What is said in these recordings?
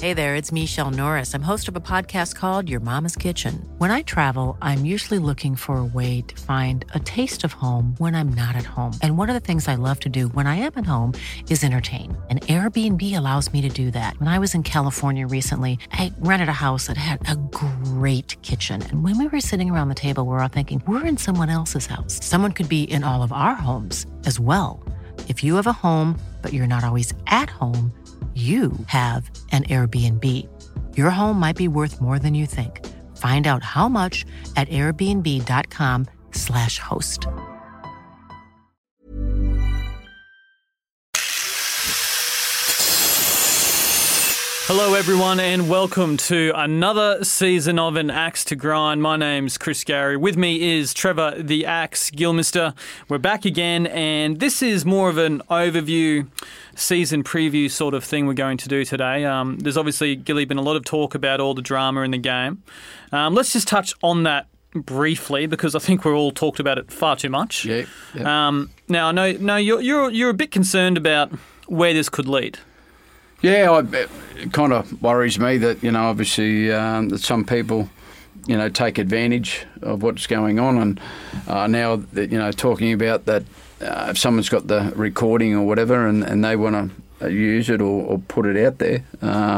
Hey there, it's Michelle Norris. I'm host of a podcast called Your Mama's Kitchen. When I travel, I'm usually looking for a way to find a taste of home when I'm not at home. And one of the things I love to do when I am at home is entertain. And Airbnb allows me to do that. When I was in California recently, I rented a house that had a great kitchen. And when we were sitting around the table, we were all thinking, we're in someone else's house. Someone could be in all of our homes as well. If you have a home, but you're not always at home, you have an Airbnb. Your home might be worth more than you think. Find out how much at airbnb.com/host. Hello everyone and welcome to another season of An Axe to Grind. My name's Chris Gary. With me is Trevor the Axe Gilmister. We're back again and this is more of an overview, season preview sort of thing we're going to do today. There's obviously, Gilly, been a lot of talk about all the drama in the game. Let's just touch on that briefly because I think we're all talked about it far too much. Yeah. Now, no, you're a bit concerned about where this could lead. Yeah, it kind of worries me that, obviously that some people, take advantage of what's going on. And now that, talking about that, if someone's got the recording or whatever and they want to use it or put it out there,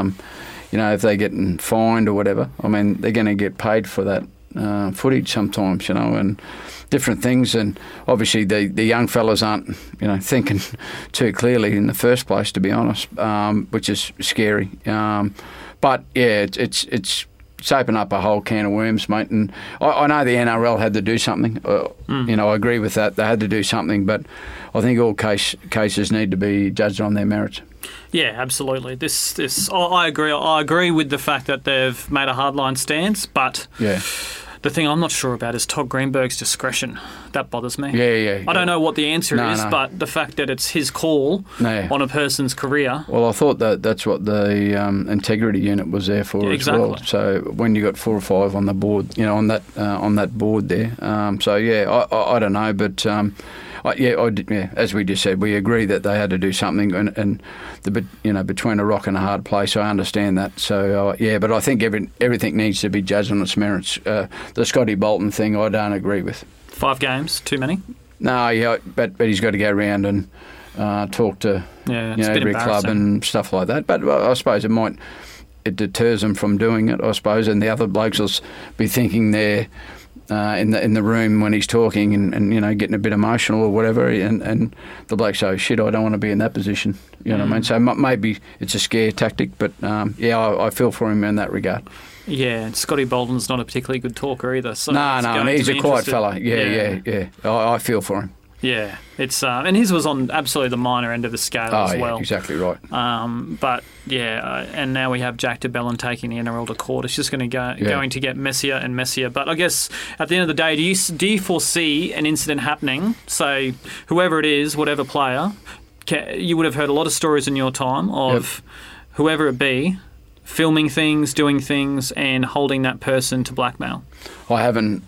if they're getting fined or whatever, I mean, they're going to get paid for that footage sometimes, and different things. And obviously the young fellas aren't, thinking too clearly in the first place, to be honest, which is scary. But yeah, it's opened up a whole can of worms, mate. And I know the NRL had to do something. I agree with that. They had to do something, but I think all cases need to be judged on their merits. Yeah, absolutely. I agree. I agree with the fact that they've made a hardline stance, but yeah. The thing I'm not sure about is Todd Greenberg's discretion. That bothers me. Yeah. I don't know what the answer is, but the fact that it's his call on a person's career. Well, I thought that's what the integrity unit was there for as well. So when you got 4 or 5 on the board, on that board there. I don't know, but. As we just said, we agree that they had to do something, and between a rock and a hard place. I understand that. So but I think everything needs to be judged on its merits. The Scotty Bolton thing, I don't agree with. 5 games, too many? No, but he's got to go around and talk to every club and stuff like that. But I suppose it deters them from doing it. I suppose, and the other blokes will be thinking they're. In the room when he's talking and getting a bit emotional or whatever, and the bloke says, "Shit, I don't want to be in that position." You know what I mean? So maybe it's a scare tactic, but I feel for him in that regard. Yeah, and Scotty Bolton's not a particularly good talker either. So no, he's a quiet fella. Yeah. I feel for him. Yeah, it's and his was on absolutely the minor end of the scale as well. Exactly right. And now we have Jack de Belin taking the NRL to court. It's just going to get messier and messier. But I guess at the end of the day, do you foresee an incident happening? So whoever it is, whatever player, you would have heard a lot of stories in your time of whoever it be filming things, doing things, and holding that person to blackmail. I haven't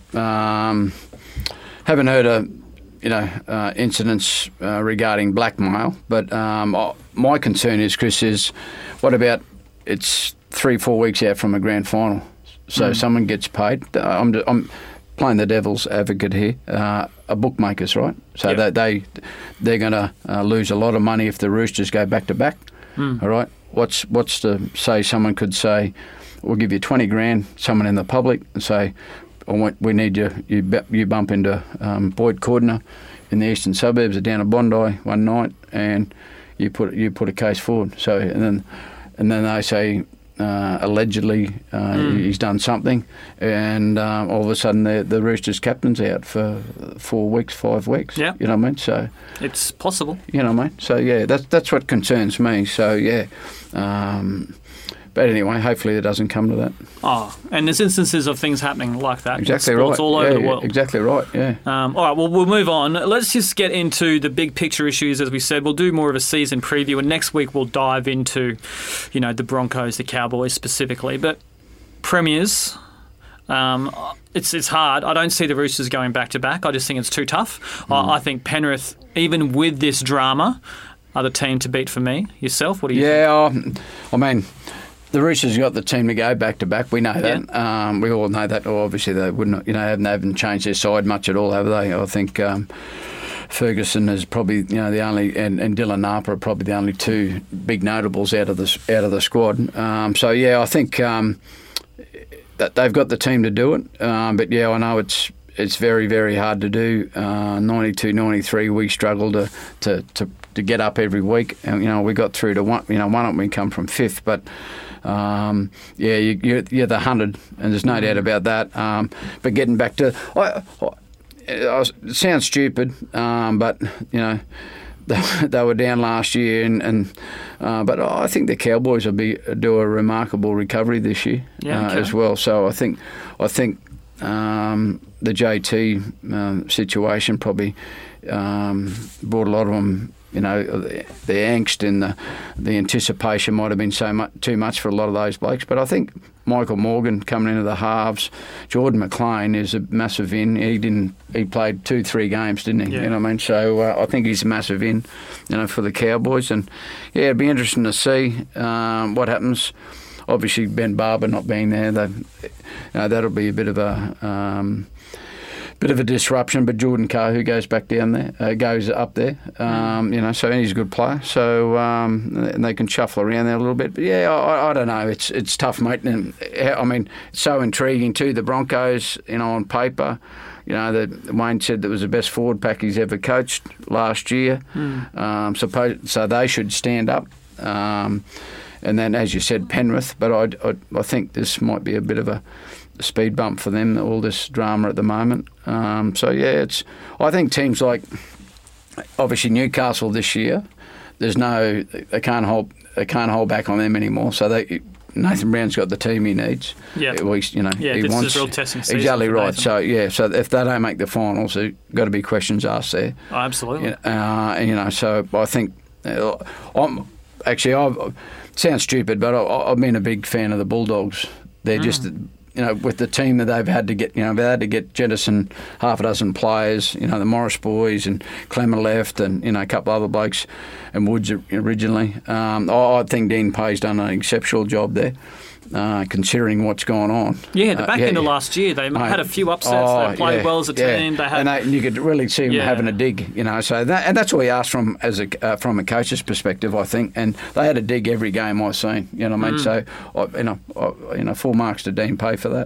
heard a. Incidents regarding blackmail. But my concern is, Chris, is what about it's 3-4 weeks out from a grand final? So someone gets paid. I'm playing the devil's advocate here. A bookmakers, right? So they're going to lose a lot of money if the Roosters go back to back. All right. What's to say? Someone could say, "We'll give you 20 grand." Someone in the public and say, "We need you bump into Boyd Cordner in the eastern suburbs or down at Bondi one night, and you put a case forward." So and then they say allegedly he's done something, and all of a sudden the Roosters captain's out for 4 weeks, 5 weeks. Yeah, you know what I mean. So it's possible. You know what I mean. So that's what concerns me. So But anyway, hopefully it doesn't come to that. Oh, and there's instances of things happening like that. Exactly right. all over the world. Exactly right, yeah. All right, well, we'll move on. Let's just get into the big picture issues, as we said. We'll do more of a season preview, and next week we'll dive into, the Broncos, the Cowboys specifically. But Premiers, it's hard. I don't see the Roosters going back-to-back. I just think it's too tough. I think Penrith, even with this drama, are the team to beat for me. Yourself, what do you think? I mean... The Roosters got the team to go back to back. We know that. Yeah. We all know that. Or obviously, they wouldn't. They haven't changed their side much at all, have they? I think Ferguson is probably the only, and Dylan Napa are probably the only two big notables out of the squad. So I think that they've got the team to do it. But I know it's very, very hard to do. 92, 93, we struggle to get up every week, and we got through to one. One of them we come from fifth, but. You're the 100, and there's no doubt about that. But getting back to, it sounds stupid, but they were down last year, but I think the Cowboys will do a remarkable recovery this year as well. So I think the JT situation probably brought a lot of them. The angst and the anticipation might have been too much for a lot of those blokes. But I think Michael Morgan coming into the halves, Jordan McLean is a massive in. He played 2-3 games, didn't he? Yeah. You know what I mean? So I think he's a massive in, for the Cowboys. And it'd be interesting to see what happens. Obviously, Ben Barber not being there, that'll be a bit of a disruption, but Jordan Carr, who goes back down there, goes up there, so he's a good player. So and they can shuffle around there a little bit. But I don't know. It's tough, mate. And I mean, it's so intriguing too. The Broncos, on paper, that Wayne said that was the best forward pack he's ever coached last year. So they should stand up. And then, as you said, Penrith. But I think this might be a bit of a speed bump for them, all this drama at the moment. I think teams like obviously Newcastle this year, they can't hold back on them anymore. So Nathan Brown's got the team he needs. Yeah, he wants. This is real testing season. Exactly right. So so if they don't make the finals, there's got to be questions asked there. Oh, absolutely. So I think it sounds stupid, but I've been a big fan of the Bulldogs. They're just. With the team that they've had to get, they had to get jettison half a dozen players, the Morris boys and Clemmer left and, a couple other blokes and Woods originally. I think Dean Pay's done an exceptional job there, considering what's gone on. Yeah, the back end of last year, they had a few upsets. They played well as a team. They had, and you could really see them having a dig, So that's what we asked from a coach's perspective, I think. And they had a dig every game I've seen. You know what I mean? So, full marks to Dean Pay for that.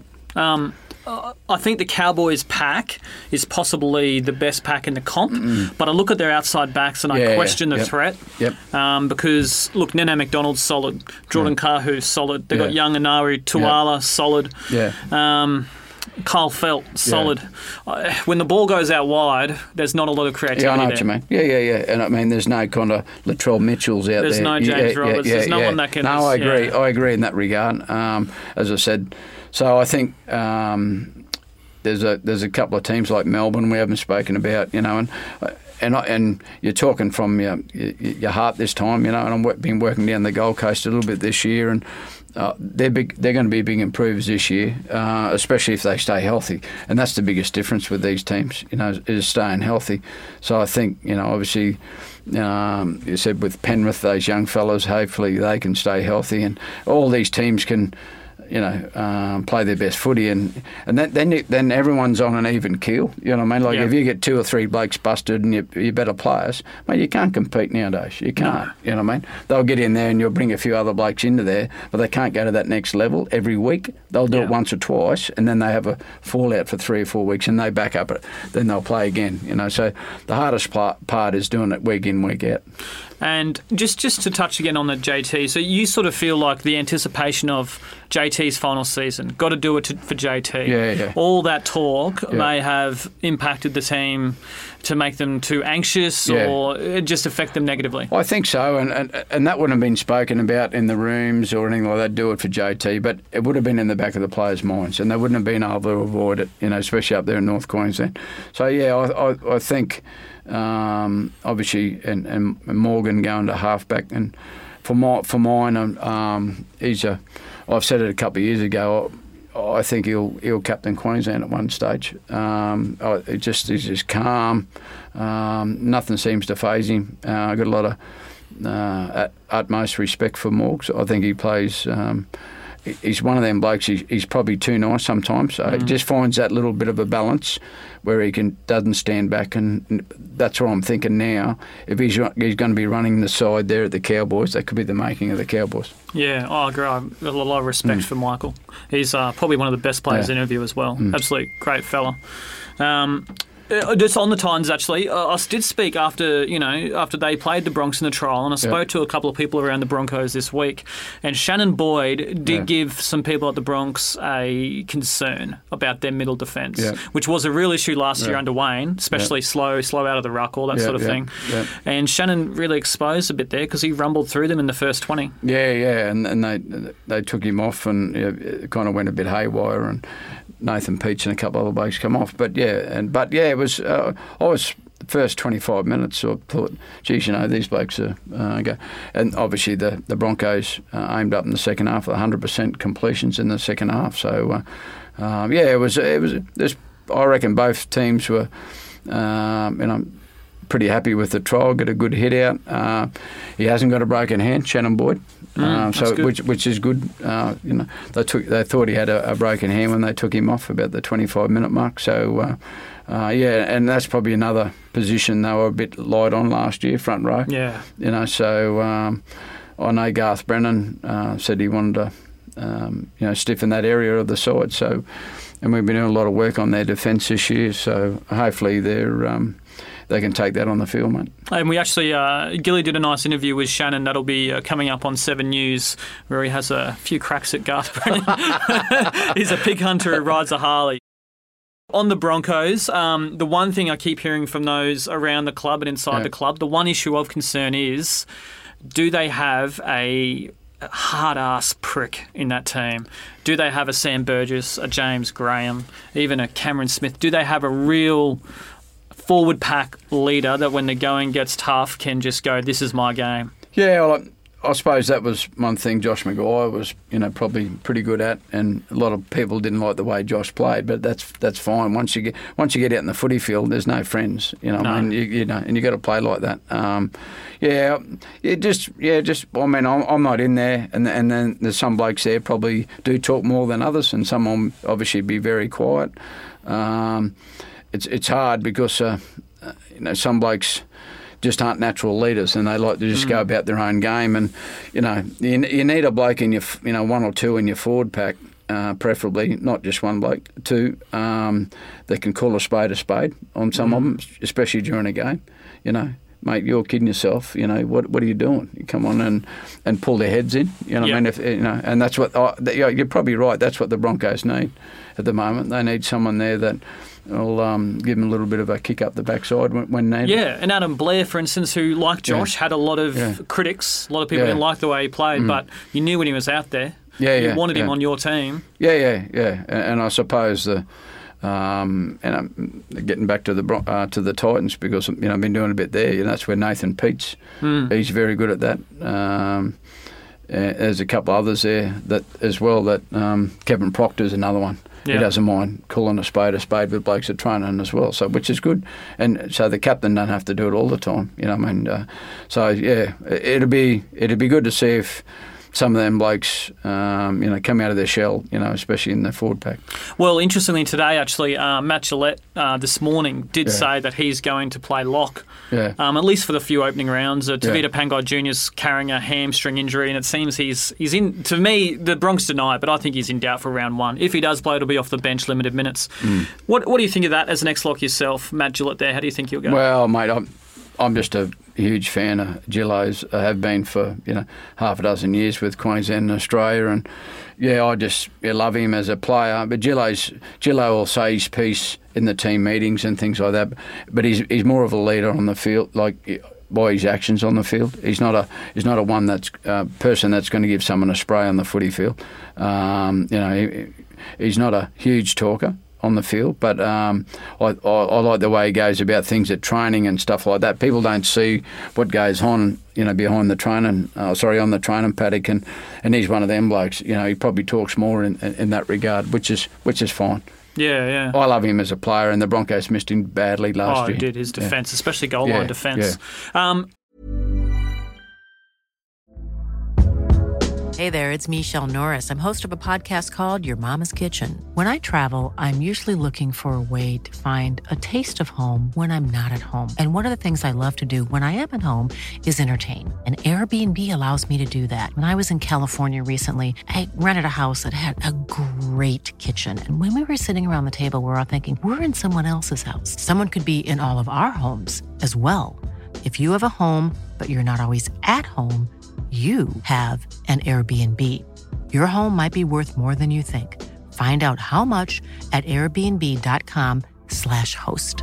I think the Cowboys pack is possibly the best pack in the comp, but I look at their outside backs and I question the threat. Yep. Because, look, Nene McDonald's solid. Jordan Carhu's solid. They've got young Anaru, Tuala, solid. Yeah. Kyle Felt, solid. When the ball goes out wide, there's not a lot of creativity I know there. what you mean. Yeah. And I mean, there's no kind of Latrell Mitchells out there's there. There's no James Roberts. There's no one that can... No, I agree. I agree in that regard. As I said, so I think there's a couple of teams like Melbourne we haven't spoken about, and you're talking from your heart this time, and I've been working down the Gold Coast a little bit this year, and they're going to be big improvers this year, especially if they stay healthy, and that's the biggest difference with these teams, is staying healthy. So I think, obviously, you said with Penrith, those young fellas, hopefully they can stay healthy, and all these teams can. Play their best footy, and then everyone's on an even keel. You know what I mean? Like if you get 2 or 3 blokes busted and you're better players, mate, you can't compete nowadays. You can't. No. You know what I mean? They'll get in there and you'll bring a few other blokes into there, but they can't go to that next level every week. They'll do it once or twice, and then they have a fallout for 3 or 4 weeks, and they back up it. Then they'll play again. So the hardest part is doing it week in, week out. And just to touch again on the JT, so you sort of feel like the anticipation of JT's final season, got to do it for JT. Yeah. All that talk may have impacted the team to make them too anxious or just affect them negatively. I think so, and that wouldn't have been spoken about in the rooms or anything like that, do it for JT, but it would have been in the back of the players' minds, and they wouldn't have been able to avoid it, especially up there in North Queensland. So, I think... obviously, and Morgan going to halfback, and for mine, I've said it a couple of years ago. I think he'll captain Queensland at one stage. He's just calm. Nothing seems to faze him. I've got a lot of utmost respect for Morgs. I think he plays. He's one of them blokes. He's probably too nice sometimes. So he just finds that little bit of a balance where he doesn't stand back, and that's what I'm thinking now. If he's going to be running the side there at the Cowboys, that could be the making of the Cowboys. Yeah, I agree. I've got a lot of respect for Michael. He's probably one of the best players in interview as well. Absolutely great fella. Just on the Titans, actually, I did speak after they played the Bronx in the trial, and I spoke to a couple of people around the Broncos this week, and Shannon Boyd did give some people at the Bronx a concern about their middle defence, which was a real issue last year under Wayne, especially slow out of the ruck, all that sort of thing. Yeah. And Shannon really exposed a bit there because he rumbled through them in the first 20. Yeah, and they took him off, and it kind of went a bit haywire, and Nathan Peach and a couple of other blokes come off. But it was. I was the first 25 minutes. So I thought, geez, these blokes are go. And obviously the Broncos aimed up in the second half, 100% completions in the second half. So it was. I reckon both teams were, pretty happy with the trial. Got a good hit out. He hasn't got a broken hand, Shannon Boyd. Which is good. They thought he had a broken hand when they took him off about the 25-minute mark. So and that's probably another position they were a bit light on last year, front row. Yeah. So I know Garth Brennan said he wanted to stiffen that area of the side. So, and we've been doing a lot of work on their defence this year. So hopefully they can take that on the field, mate. And we actually, Gilly did a nice interview with Shannon that'll be coming up on 7 News, where he has a few cracks at Garth Brennan. He's a pig hunter who rides a Harley. On the Broncos, the one thing I keep hearing from those around the club and inside the club, the one issue of concern is, do they have a hard-ass prick in that team? Do they have a Sam Burgess, a James Graham, even a Cameron Smith? Do they have a real forward pack leader that when the going gets tough can just go, this is my game? Yeah, well, I suppose that was one thing Josh Maguire was, probably pretty good at, and a lot of people didn't like the way Josh played, but that's fine. Once you get out in the footy field, there's no friends, No. I mean, and you got to play like that. I'm not in there, and then there's some blokes there probably do talk more than others, and some will obviously be very quiet. It's hard because some blokes just aren't natural leaders, and they like to just go about their own game. And you need a bloke in your one or two in your forward pack, preferably not just one bloke, two that can call a spade on some of them, especially during a game. Mate, you're kidding yourself. What are you doing? You come on and pull their heads in. I mean, and that's what you're probably right. That's what the Broncos need at the moment. They need someone there that will give them a little bit of a kick up the backside when needed. Yeah, and Adam Blair, for instance, who, like Josh, had a lot of critics. A lot of people didn't like the way he played, but you knew when he was out there. You wanted him on your team. Yeah. And I suppose and I'm getting back to the Titans, because I've been doing a bit there. That's where Nathan Peach, he's very good at that. There's a couple others there that as well. That Kevin Proctor's another one. Yeah. He doesn't mind calling a spade with blokes at training as well, so which is good. And so the captain don't have to do it all the time. It'd be good to see if some of them blokes, come out of their shell, especially in the forward pack. Well, interestingly today, actually, Matt Gillette this morning did say that he's going to play lock, at least for the few opening rounds. Tavita Pangai Jr.'s carrying a hamstring injury, and it seems he's in. To me, the Bronx deny it, but I think he's in doubt for round one. If he does play, it'll be off the bench, limited minutes. What do you think of that as an ex-lock yourself, Matt Gillette there? How do you think he'll go? Well, mate, I'm just a huge fan of Gillo's. I have been for half a dozen years with Queensland and Australia, and I just love him as a player. But Gillo will say his piece in the team meetings and things like that. But he's more of a leader on the field, like by his actions on the field. He's not a one that's person that's going to give someone a spray on the footy field. He's not a huge talker on the field, but I like the way he goes about things at training and stuff like that. People don't see what goes on, behind the training, on the training paddock, and he's one of them blokes. He probably talks more in that regard, which is fine. Yeah. I love him as a player, and the Broncos missed him badly last year. Oh, he did. His defence, especially goal line defence. Yeah. Hey there, it's Michelle Norris. I'm host of a podcast called Your Mama's Kitchen. When I travel, I'm usually looking for a way to find a taste of home when I'm not at home. And one of the things I love to do when I am at home is entertain. And Airbnb allows me to do that. When I was in California recently, I rented a house that had a great kitchen. And when we were sitting around the table, we were all thinking, we're in someone else's house. Someone could be in all of our homes as well. If you have a home, but you're not always at home, you have an Airbnb. Your home might be worth more than you think. Find out how much at airbnb.com/host.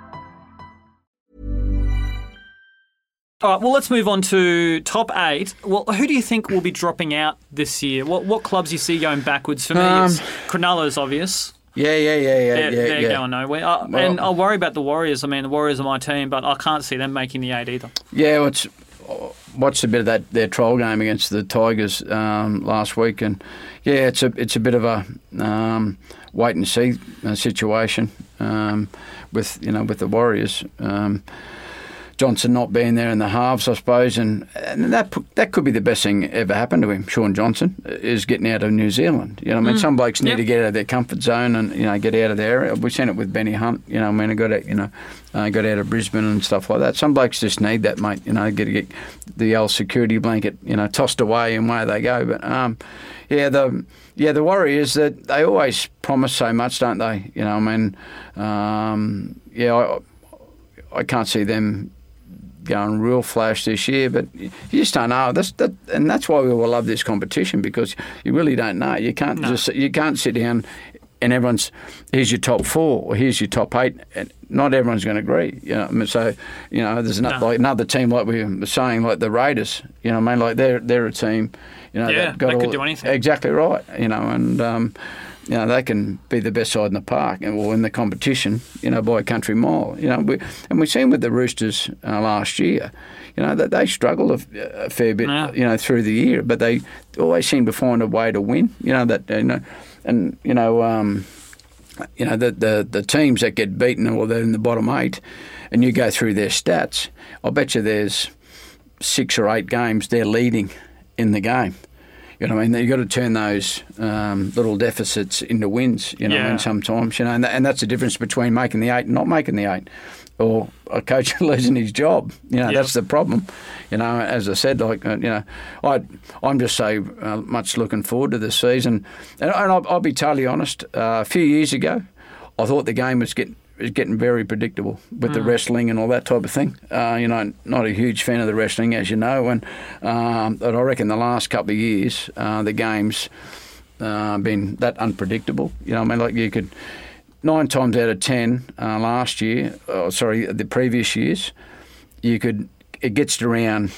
All right, well, let's move on to top 8. Well, who do you think will be dropping out this year? What clubs you see going backwards? For me, it's Cronulla's obvious. They're going nowhere. And I'll worry about the Warriors. I mean, the Warriors are my team, but I can't see them making the 8 either. Yeah, watched a bit of their trial game against the Tigers last week, and it's a bit of a wait and see situation with the Warriors. Johnson not being there in the halves, I suppose, and that could be the best thing ever happened to him. Shaun Johnson is getting out of New Zealand. You know, what I mean, some blokes need to get out of their comfort zone and get out of there. We've seen it with Benny Hunt. You know, I mean, got out of Brisbane and stuff like that. Some blokes just need that, mate. You know, get the old security blanket, tossed away and away they go. But the Warriors, that they always promise so much, don't they? You know, I mean, I can't see them going real flash this year, but you just don't know. And that's why we all love this competition, because you really don't know. You can't you can't sit down and here's your top 4 or here's your top 8. And not everyone's going to agree. You know, I mean, so there's like another team like we were saying, like the Raiders. You know, what I mean, like they're a team. That could do anything. Exactly right. And. They can be the best side in the park or in the competition, by a country mile. And we've seen with the Roosters last year, that they struggle a fair bit, through the year, but they always seem to find a way to win. The teams that get beaten or they're in the bottom 8, and you go through their stats, I bet you there's 6 or 8 games they're leading in the game. You know what I mean? You've got to turn those little deficits into wins, what I mean, sometimes, and that's the difference between making the 8 and not making the 8, or a coach losing his job. That's the problem. As I said, I'm just so much looking forward to this season. And I'll be totally honest, a few years ago, I thought the game was getting very predictable with the wrestling and all that type of thing. Not a huge fan of the wrestling, as you know, and but I reckon the last couple of years, the game's been that unpredictable. I mean, like you could 9 times out of 10 the previous years, it gets to around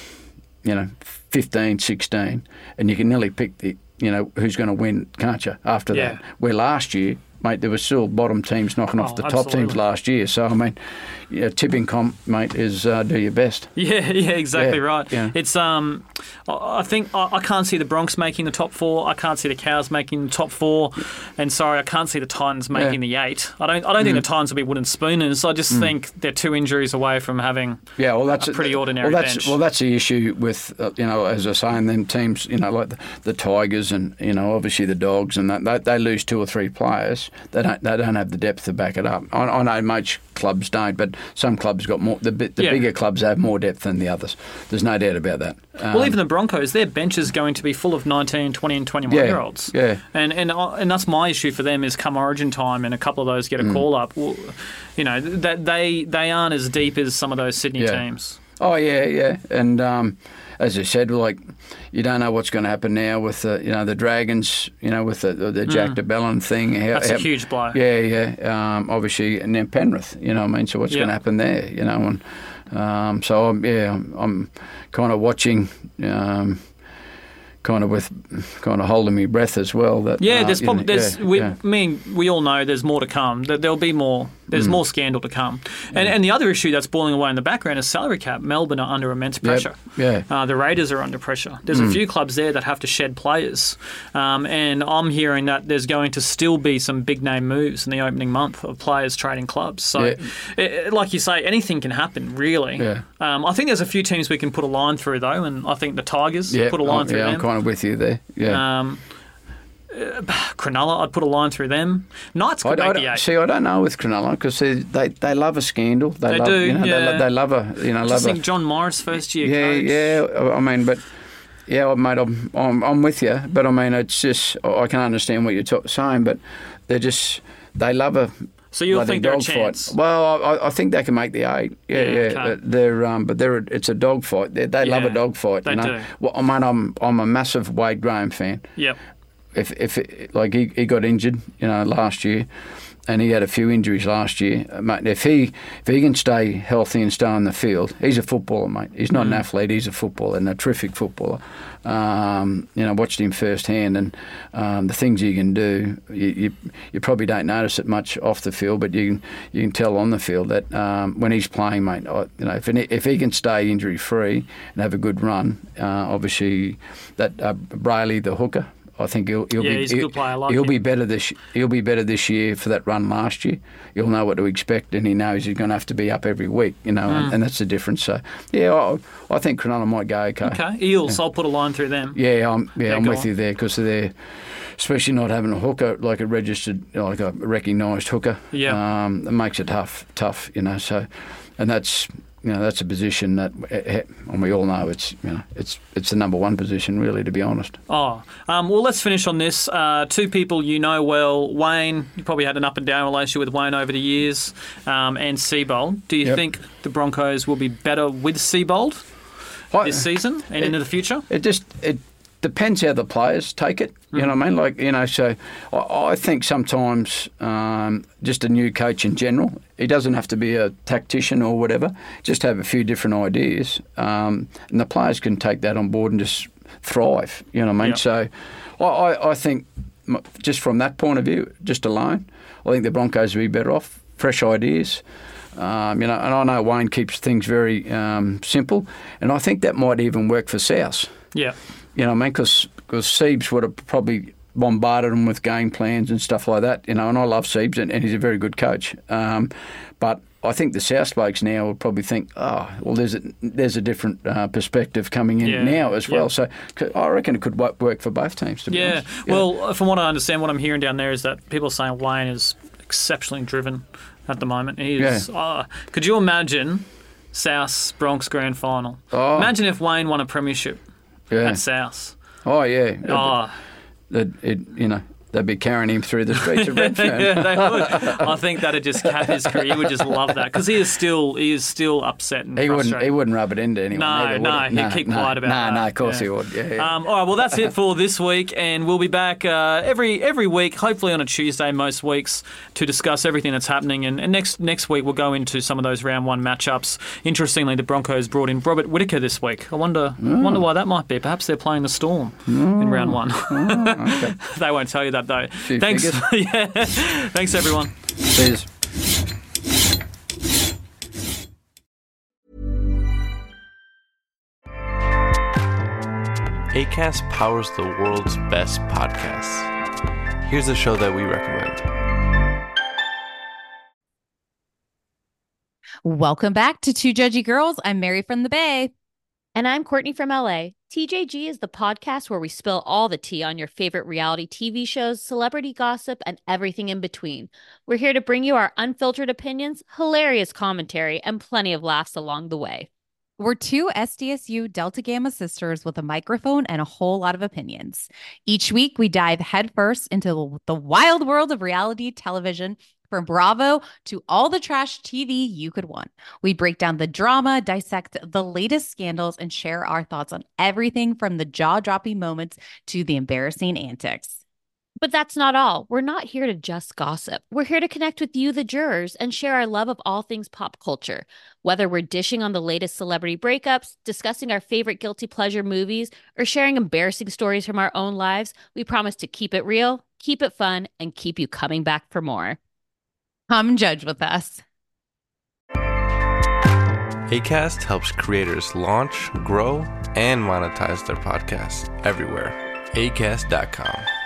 15, 16, and you can nearly pick who's going to win, can't you? After that, where last year, mate, there were still bottom teams knocking off the top teams last year. So, I mean, tipping comp, mate, is do your best. Yeah, exactly right. Yeah. It's I think I can't see the Bronx making the top 4. I can't see the Cows making the top 4, and I can't see the Titans making the 8. I don't think the Titans will be wooden spooners. I just think they're 2 injuries away from having a pretty ordinary bench. Well, that's the issue with as I say, in them teams, like the Tigers and obviously the Dogs, and that they lose 2 or 3 players. They don't have the depth to back it up. I know most clubs don't, but some clubs got more. The bigger clubs have more depth than the others. There's no doubt about that. Well, even the Broncos, their bench is going to be full of 19, 20 and 21-year-olds. Yeah. And that's my issue for them is come Origin time and a couple of those get a call-up. Well, that they aren't as deep as some of those Sydney teams. Oh, yeah. And as I said, you don't know what's going to happen now with the Dragons, with the Jack de Belin thing. That's a huge blow. Yeah. Obviously, and then Penrith, what I mean? So what's going to happen there, and so I'm kind of watching, kind of holding my breath as well. That there's probably we all know there's more to come. There'll be more There's more scandal to come. And the other issue that's boiling away in the background is salary cap. Melbourne are under immense pressure. The Raiders are under pressure. There's a few clubs there that have to shed players. And I'm hearing that there's going to still be some big-name moves in the opening month of players trading clubs. So, like you say, anything can happen, really. I think there's a few teams we can put a line through, though, and I think the Tigers put a line through them. I'm kind of with you there. Cronulla, I'd put a line through them. Knights could make the 8. See, I don't know with Cronulla because they love a scandal. They love, do, They love a, I think John Morris, first year coach. Yeah. I mean, but mate, I'm with you. But I mean, it's just I can understand what you're saying, but they love a. So you'll think they're a chance? Fight. Well, I think they can make the 8. Okay. It's a dog fight. They love a dog fight. They do. Well, I mean, I'm a massive Wade Graham fan. Yep. If he got injured, last year, and he had a few injuries last year, mate. If he can stay healthy and stay on the field, he's a footballer, mate. He's not an athlete. He's a footballer and a terrific footballer. Watched him firsthand, and the things he can do, you probably don't notice it much off the field, but you can tell on the field that when he's playing, mate. If he can stay injury free and have a good run, obviously that Brayley, the hooker. I think he's a good player. He'll be better this year for that run last year. He'll know what to expect, and he knows he's going to have to be up every week, and that's the difference. So, I think Cronulla might go okay. Okay, Eels, I'll put a line through them. I'm with you there because they're, especially not having a hooker like a registered, like a recognised hooker. Yeah, it makes it tough. So, and that's. That's a position that, and we all know it's the number one position, really, to be honest. Well, let's finish on this. Two people you know well, Wayne. You probably had an up and down relationship with Wayne over the years, and Seibold. Do you think the Broncos will be better with Seibold this season and into the future? It depends how the players take it. You know what I mean? So I think sometimes just a new coach in general, he doesn't have to be a tactician or whatever, just have a few different ideas. And the players can take that on board and just thrive. You know what I mean? Yep. So I think just from that point of view, just alone, I think the Broncos will be better off, fresh ideas. And I know Wayne keeps things very simple, and I think that might even work for South. Yeah. You know what I mean? Because Siebes would have probably bombarded them with game plans and stuff like that. And I love Siebes, and he's a very good coach. But I think the South blokes now would probably think, there's a different perspective coming in now as well. So I reckon it could work for both teams, to be honest. Well, from what I understand, what I'm hearing down there is that people are saying Wayne is exceptionally driven at the moment. He is. Could you imagine South's Bronx grand final? Imagine if Wayne won a premiership. At South. Oh, yeah. They'd be carrying him through the streets of Redfern. They would. I think that'd just cap his career. He would just love that because he is still upset and frustrated. He wouldn't rub it into anyone. He'd keep quiet about that. No, of course he would. Yeah. All right, well, that's it for this week, and we'll be back every week, hopefully on a Tuesday most weeks, to discuss everything that's happening. And next week we'll go into some of those round one matchups. Interestingly, the Broncos brought in Robert Whittaker this week. I wonder why that might be. Perhaps they're playing the Storm in round one. Okay. They won't tell you that, though. Thanks. Thanks, everyone. Cheers. Acast powers the world's best podcasts. Here's a show that we recommend. Welcome back to Two Judgy Girls. I'm Mary from the Bay. And I'm Courtney from LA. TJG is the podcast where we spill all the tea on your favorite reality TV shows, celebrity gossip, and everything in between. We're here to bring you our unfiltered opinions, hilarious commentary, and plenty of laughs along the way. We're two SDSU Delta Gamma sisters with a microphone and a whole lot of opinions. Each week, we dive headfirst into the wild world of reality television, from Bravo to all the trash TV you could want. We break down the drama, dissect the latest scandals, and share our thoughts on everything from the jaw-dropping moments to the embarrassing antics. But that's not all. We're not here to just gossip. We're here to connect with you, the jurors, and share our love of all things pop culture. Whether we're dishing on the latest celebrity breakups, discussing our favorite guilty pleasure movies, or sharing embarrassing stories from our own lives, we promise to keep it real, keep it fun, and keep you coming back for more. Come judge with us. Acast helps creators launch, grow, and monetize their podcasts everywhere. Acast.com.